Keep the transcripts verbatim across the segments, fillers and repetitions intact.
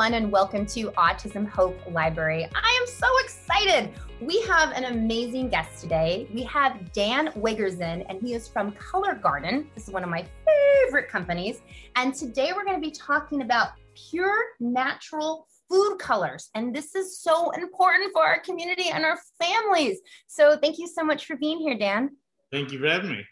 everyone, and welcome to Autism Hope Library. I am so excited. We have an amazing guest today. We have Dan Wiggerson, and he is from Color Garden. This is one of my favorite companies. And today we're going to be talking about pure natural food colors. And this is so important for our community and our families. So thank you so much for being here, Dan. Thank you for having me.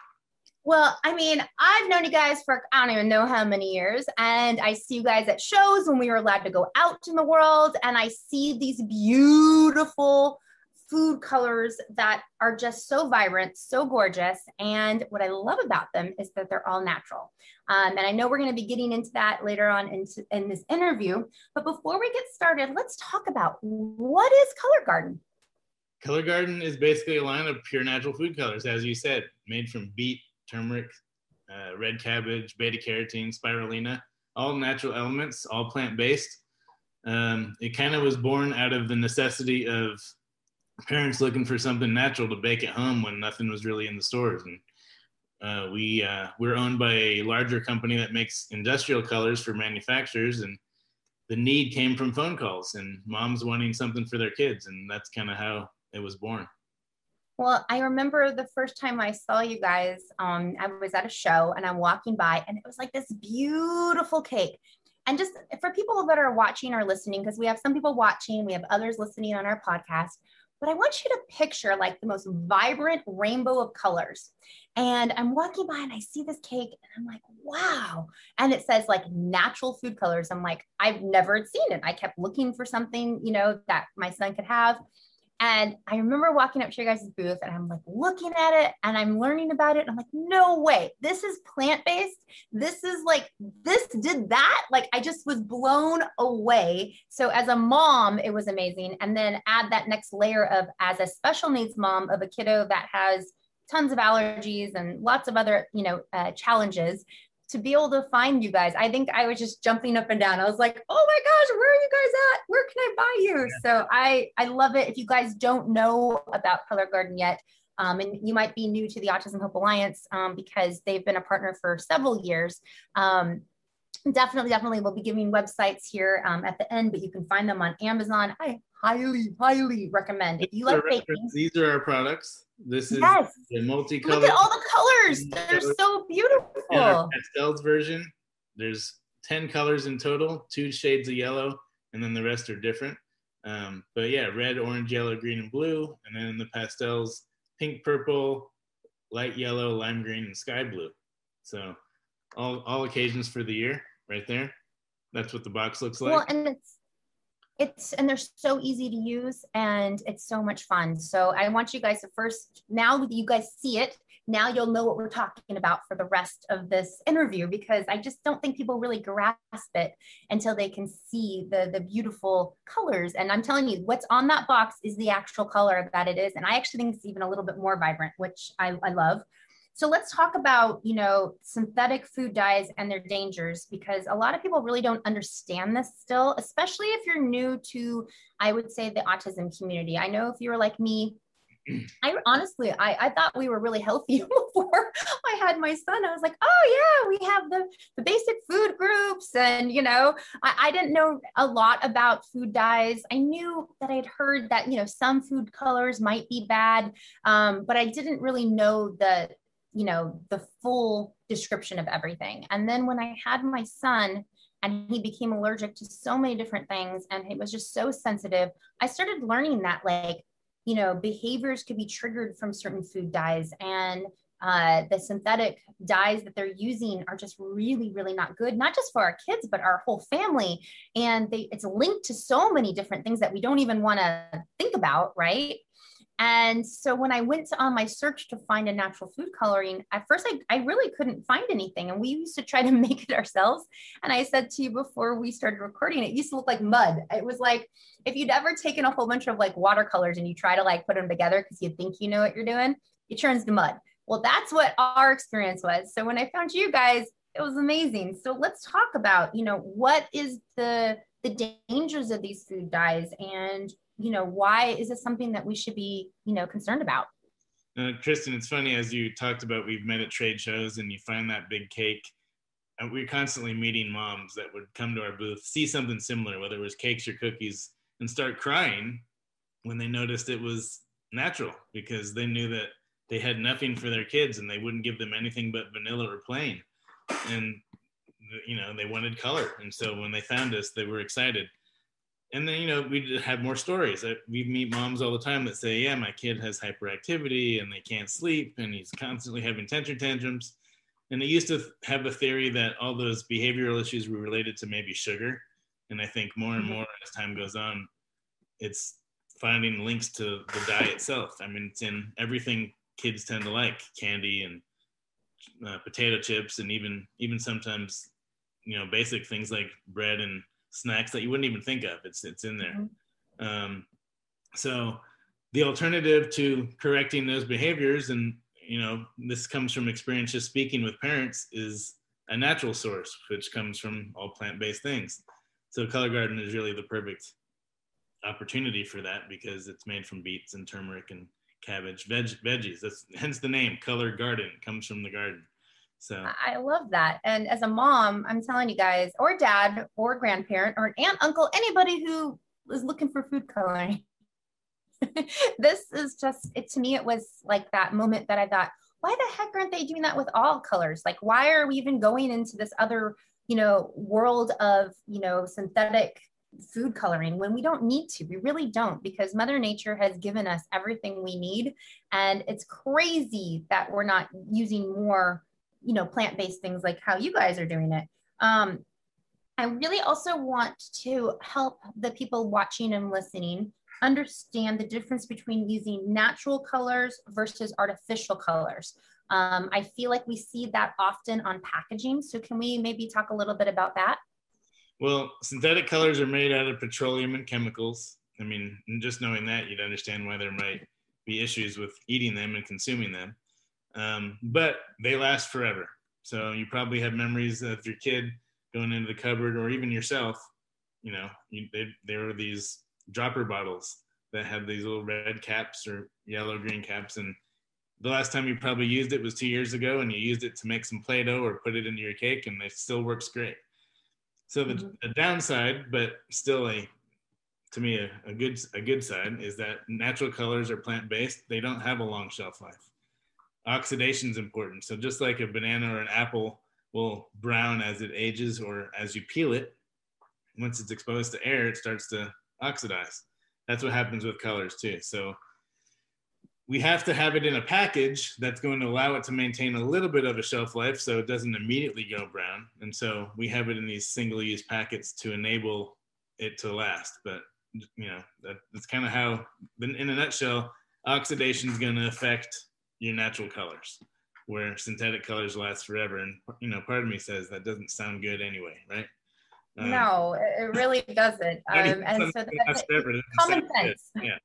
Well, I mean, I've known you guys for I don't even know how many years, and I see you guys at shows when we were allowed to go out in the world, and I see these beautiful food colors that are just so vibrant, so gorgeous, and what I love about them is that they're all natural. Um, and I know we're going to be getting into that later on into, in this interview, but before we get started, let's talk about what is Color Garden? Color Garden is basically a line of pure natural food colors, as you said, made from beet, turmeric, uh, red cabbage, beta carotene, spirulina, all natural elements, all plant-based. Um, it kind of was born out of the necessity of parents looking for something natural to bake at home when nothing was really in the stores. And uh, we, uh, we're owned by a larger company that makes industrial colors for manufacturers, and the need came from phone calls and moms wanting something for their kids, and that's kind of how it was born. Well, I remember the first time I saw you guys, um, I was at a show and I'm walking by and it was like this beautiful cake. And just for people that are watching or listening, because we have some people watching, we have others listening on our podcast, but I want you to picture like the most vibrant rainbow of colors. And I'm walking by and I see this cake and I'm like, wow. And it says like natural food colors. I'm like, I've never seen it. I kept looking for something, you know, that my son could have. And I remember walking up to your guys' booth and I'm like looking at it and I'm learning about it. And I'm like, no way, this is plant-based. This is like, this did that. Like, I just was blown away. So as a mom, it was amazing. And then add that next layer of as a special needs mom of a kiddo that has tons of allergies and lots of other, you know, uh, challenges. To be able to find you guys, I think I was just jumping up and down. I was like, oh my gosh, where are you guys at? Where can I buy you? Yeah. So I, I love it. If you guys don't know about Color Garden yet, um, and you might be new to the Autism Hope Alliance um, because they've been a partner for several years, um, definitely, definitely we'll be giving websites here um, at the end, but you can find them on Amazon. I highly, highly recommend. If you like baking. These are our products. This is yes. the multicolored. Look at all the colors. They're so beautiful. And our pastels version. There's ten colors in total, two shades of yellow, and then the rest are different. Um, but yeah, red, orange, yellow, green, and blue. And then in the pastels, pink, purple, light yellow, lime green, and sky blue. So all, all occasions for the year right there. That's what the box looks like. Well, and it's It's, and they're so easy to use and it's so much fun. So I want you guys to first, now that you guys see it, now you'll know what we're talking about for the rest of this interview, because I just don't think people really grasp it until they can see the, the beautiful colors. And I'm telling you, what's on that box is the actual color that it is. And I actually think it's even a little bit more vibrant, which I, I love. So let's talk about, you know, synthetic food dyes and their dangers, because a lot of people really don't understand this still, especially if you're new to, I would say, the autism community. I know if you were like me, I honestly, I, I thought we were really healthy before I had my son. I was like, oh yeah, we have the, the basic food groups. And, you know, I, I didn't know a lot about food dyes. I knew that I'd heard that, you know, some food colors might be bad, um, but I didn't really know the you know, the full description of everything. And then when I had my son and he became allergic to so many different things and he was just so sensitive, I started learning that like, you know, behaviors could be triggered from certain food dyes, and uh, the synthetic dyes that they're using are just really, really not good, not just for our kids, but our whole family. And they, it's linked to so many different things that we don't even want to think about, right? And so when I went to, on my search to find a natural food coloring, at first I, I really couldn't find anything. And we used to try to make it ourselves. And I said to you before we started recording, it used to look like mud. It was like, if you'd ever taken a whole bunch of like watercolors and you try to like put them together because you think you know what you're doing, it turns to mud. Well, that's what our experience was. So when I found you guys, it was amazing. So let's talk about, you know, what is the, the dangers of these food dyes, and you know, why is this something that we should be, you know, concerned about? Uh, Kristen, it's funny, as you talked about, we've met at trade shows and you find that big cake. and we we're constantly meeting moms that would come to our booth, see something similar, whether it was cakes or cookies, and start crying when they noticed it was natural, because they knew that they had nothing for their kids and they wouldn't give them anything but vanilla or plain. And, you know, they wanted color. And so when they found us, they were excited. And then, you know, we have more stories. We meet moms all the time that say, yeah, my kid has hyperactivity and they can't sleep and he's constantly having temper tantrums. And they used to have a theory that all those behavioral issues were related to maybe sugar. And I think more and more as time goes on, it's finding links to the diet itself. I mean, it's in everything kids tend to like, candy and uh, potato chips, and even even sometimes, you know, basic things like bread and snacks that you wouldn't even think of. It's it's in there. Mm-hmm. Um, so the alternative to correcting those behaviors, and you know, this comes from experience just speaking with parents, is a natural source, which comes from all plant-based things. So Color Garden is really the perfect opportunity for that, because it's made from beets and turmeric and cabbage, veg, veggies. That's hence the name Color Garden. It comes from the garden. So I love that. And as a mom, I'm telling you guys, or dad, or grandparent, or aunt, uncle, anybody who is looking for food coloring, this is just it. To me, it was like that moment that I thought, why the heck aren't they doing that with all colors? Like, why are we even going into this other, you know, world of, you know, synthetic food coloring when we don't need to? We really don't, because Mother Nature has given us everything we need. And it's crazy that we're not using more, you know, plant-based things like how you guys are doing it. Um, I really also want to help the people watching and listening understand the difference between using natural colors versus artificial colors. Um, I feel like we see that often on packaging. So can we maybe talk a little bit about that? Well, synthetic colors are made out of petroleum and chemicals. I mean, just knowing that, you'd understand why there might be issues with eating them and consuming them. Um, but they last forever. So you probably have memories of your kid going into the cupboard, or even yourself, you know, you, they, there were these dropper bottles that had these little red caps or yellow, green caps. And the last time you probably used it was two years ago, and you used it to make some Play-Doh or put it into your cake, and it still works great. So the, mm-hmm. the downside, but still a, to me, a, a good a good side, is that natural colors are plant-based. They don't have a long shelf life. Oxidation is important. So just like a banana or an apple will brown as it ages or as you peel it, once it's exposed to air, it starts to oxidize. That's what happens with colors too. So we have to have it in a package that's going to allow it to maintain a little bit of a shelf life so it doesn't immediately go brown. And so we have it in these single-use packets to enable it to last. But, you know, that, that's kind of how, in a nutshell, oxidation is going to affect your natural colors, where synthetic colors last forever. And, you know, part of me says that doesn't sound good anyway, right? Um, no, it really doesn't. Um, and so that's it, common sense. Good. Yeah.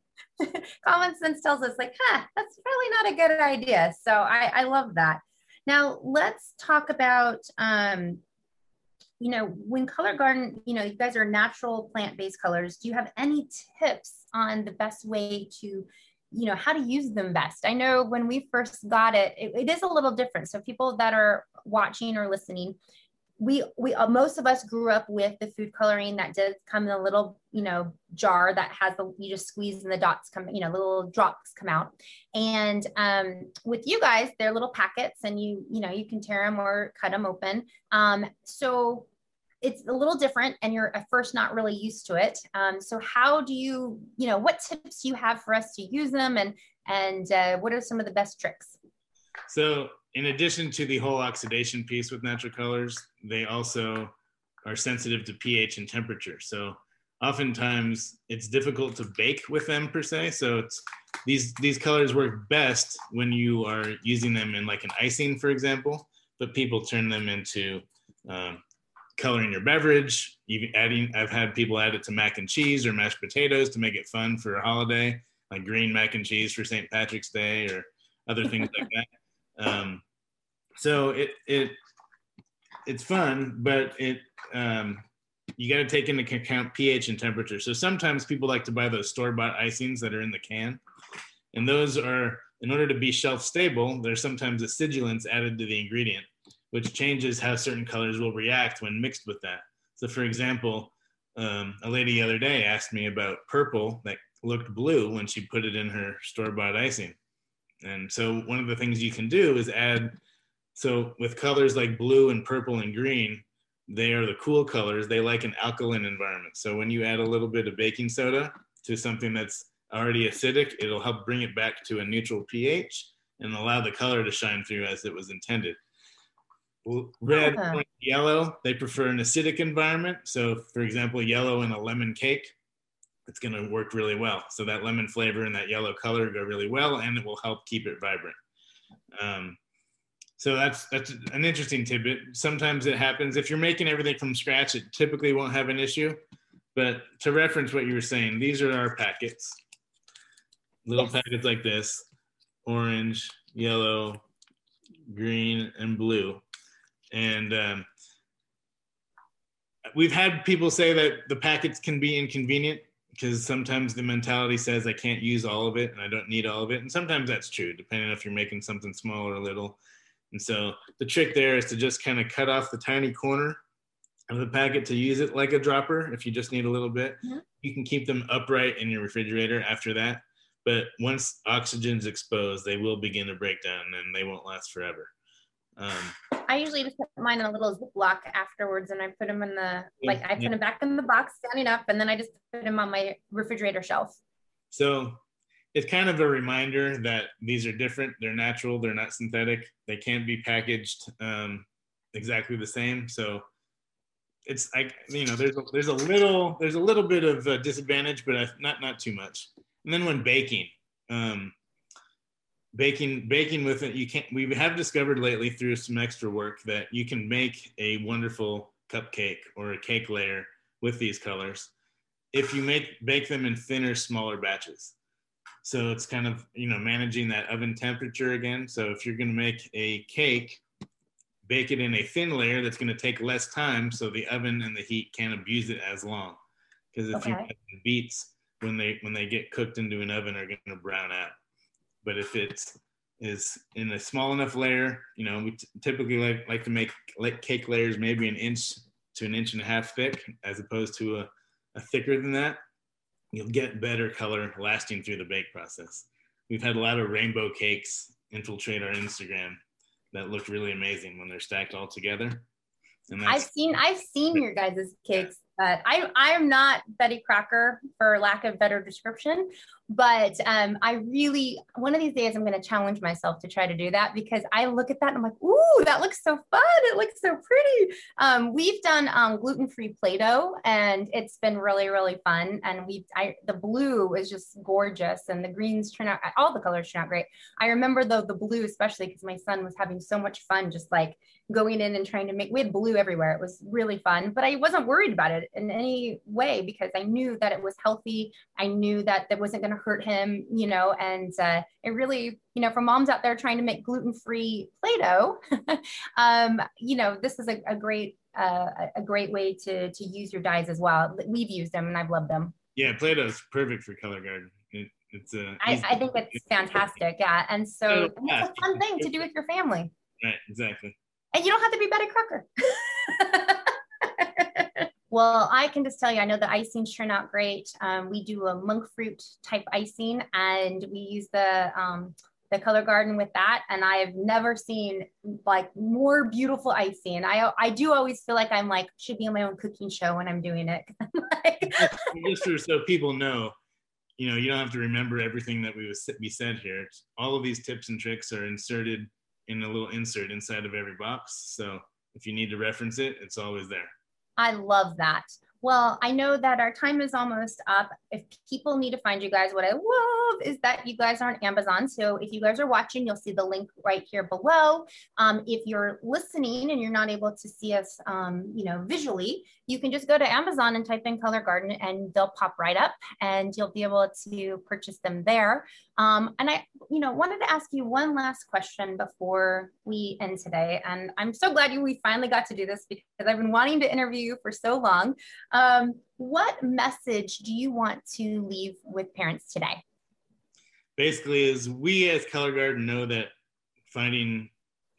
Common sense tells us like, huh, that's really not a good idea. So I, I love that. Now let's talk about, um, you know, when Color Garden, you know, you guys are natural plant-based colors. Do you have any tips on the best way to, you know, how to use them best? I know when we first got it, it, it is a little different. So people that are watching or listening, we we uh, most of us grew up with the food coloring that does come in a little, you know, jar that has the, you just squeeze and the dots come, you know, little drops come out. And um, with you guys, they're little packets, and you you know you can tear them or cut them open. Um, so it's a little different, and you're at first not really used to it. Um, so how do you, you know, what tips do you have for us to use them, and and uh, what are some of the best tricks? So in addition to the whole oxidation piece with natural colors, they also are sensitive to pH and temperature. So oftentimes it's difficult to bake with them per se. So it's, these, these colors work best when you are using them in like an icing, for example, but people turn them into um, coloring your beverage. Even adding, I've had people add it to mac and cheese or mashed potatoes to make it fun for a holiday, like green mac and cheese for Saint Patrick's Day or other things like that. Um, so it it it's fun, but it um, you got to take into account pH and temperature. So sometimes people like to buy those store-bought icings that are in the can, and those are, in order to be shelf stable, there's sometimes acidulants added to the ingredient, which changes how certain colors will react when mixed with that. So for example, um, a lady the other day asked me about purple that looked blue when she put it in her store-bought icing. And so one of the things you can do is add, so with colors like blue and purple and green, they are the cool colors. They like an alkaline environment. So when you add a little bit of baking soda to something that's already acidic, it'll help bring it back to a neutral pH and allow the color to shine through as it was intended. Red, Uh-huh. orange, yellow, they prefer an acidic environment. So for example, yellow in a lemon cake, it's going to work really well. So that lemon flavor and that yellow color go really well, and it will help keep it vibrant. Um, so that's that's an interesting tidbit. Sometimes it happens. If you're making everything from scratch, it typically won't have an issue. But to reference what you were saying, these are our packets. Little yes. packets like this, orange, yellow, green, and blue. And um, we've had people say that the packets can be inconvenient because sometimes the mentality says I can't use all of it and I don't need all of it. And sometimes that's true, depending on if you're making something small or little. And so the trick there is to just kind of cut off the tiny corner of the packet to use it like a dropper. If you just need a little bit, mm-hmm. you can keep them upright in your refrigerator after that. But once oxygen's exposed, they will begin to break down and they won't last forever. Um, I usually just put mine in a little Ziploc afterwards, and I put them in the, like I put yeah. them back in the box standing up, and then I just put them on my refrigerator shelf. So it's kind of a reminder that these are different. They're natural. They're not synthetic. They can't be packaged um, exactly the same. So it's like, you know, there's a, there's a little, there's a little bit of a disadvantage, but not, not too much. And then when baking, um, Baking, baking with it, you can't. We have discovered lately through some extra work that you can make a wonderful cupcake or a cake layer with these colors if you make bake them in thinner, smaller batches. So it's kind of, you know, managing that oven temperature again. So if you're going to make a cake, bake it in a thin layer that's going to take less time, so the oven and the heat can't abuse it as long. Because if okay. you beets when they when they get cooked into an oven are going to brown out. But if it is in a small enough layer, you know, we t- typically like, like to make like cake layers maybe an inch to an inch and a half thick, as opposed to a, a thicker than that. You'll get better color lasting through the bake process. We've had a lot of rainbow cakes infiltrate our Instagram that look really amazing when they're stacked all together. And that's, I've seen I've seen your guys' cakes. But I I'm not Betty Crocker, for lack of better description, but um, I really, one of these days I'm going to challenge myself to try to do that, because I look at that and I'm like, ooh, that looks so fun. It looks so pretty. Um, we've done um, gluten-free Play-Doh, and it's been really, really fun. And we, I, the blue is just gorgeous, and the greens turn out, all the colors turn out great. I remember though the blue, especially because my son was having so much fun, just like going in and trying to make, we had blue everywhere. It was really fun, but I wasn't worried about it in any way because I knew that it was healthy. I knew that that wasn't going to hurt him, you know, and uh, it really, you know, for moms out there trying to make gluten-free Play-Doh, um, you know, this is a, a great, uh, a great way to, to use your dyes as well. We've used them and I've loved them. Yeah. Play-Doh is perfect for Color Garden. It, it's a, I, I think it's fantastic. Yeah. And so it's a fun thing to do with your family. Right. Exactly. And you don't have to be Betty Crocker. Well, I can just tell you, I know the icings turn out great. Um, we do a monk fruit type icing, and we use the um, the Color Garden with that. And I have never seen like more beautiful icing. I I do always feel like I'm like should be on my own cooking show when I'm doing it. Like, just so people know, you know, you don't have to remember everything that we was we said here. All of these tips and tricks are inserted in a little insert inside of every box. So if you need to reference it, it's always there. I love that. Well, I know that our time is almost up. If people need to find you guys, what I love is that you guys are on Amazon. So if you guys are watching, you'll see the link right here below. Um, if you're listening and you're not able to see us, um, you know, visually, you can just go to Amazon and type in Color Garden and they'll pop right up and you'll be able to purchase them there. Um, and I, you know, wanted to ask you one last question before we end today. And I'm so glad you, we finally got to do this because I've been wanting to interview you for so long. Um, what message do you want to leave with parents today? Basically, is we as Color Garden know that finding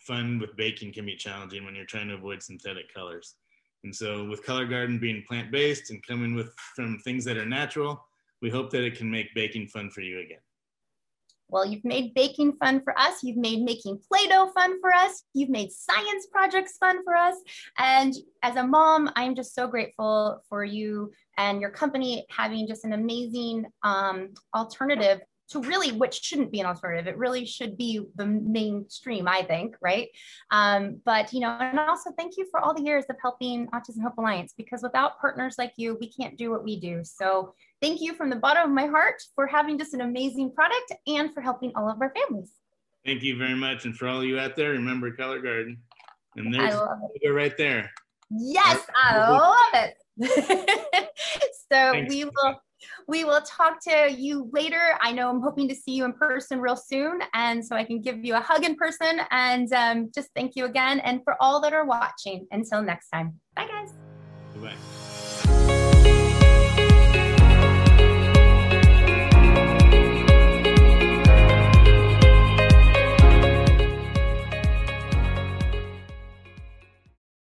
fun with baking can be challenging when you're trying to avoid synthetic colors. And so with Color Garden being plant-based and coming with from things that are natural, we hope that it can make baking fun for you again. Well, you've made baking fun for us. You've made making Play-Doh fun for us. You've made science projects fun for us. And as a mom, I'm just so grateful for you and your company having just an amazing um, alternative to really what shouldn't be an alternative. It really should be the mainstream, I think, right? Um, but, you know, and also thank you for all the years of helping Autism Hope Alliance, because without partners like you, we can't do what we do. So thank you from the bottom of my heart for having just an amazing product and for helping all of our families. Thank you very much. And for all you out there, remember Color Garden. And there's the right there. Yes, I love it. So Thanks. we will we will talk to you later. I know I'm hoping to see you in person real soon, and so I can give you a hug in person. And um, just thank you again, and for all that are watching. Until next time, bye guys. Bye.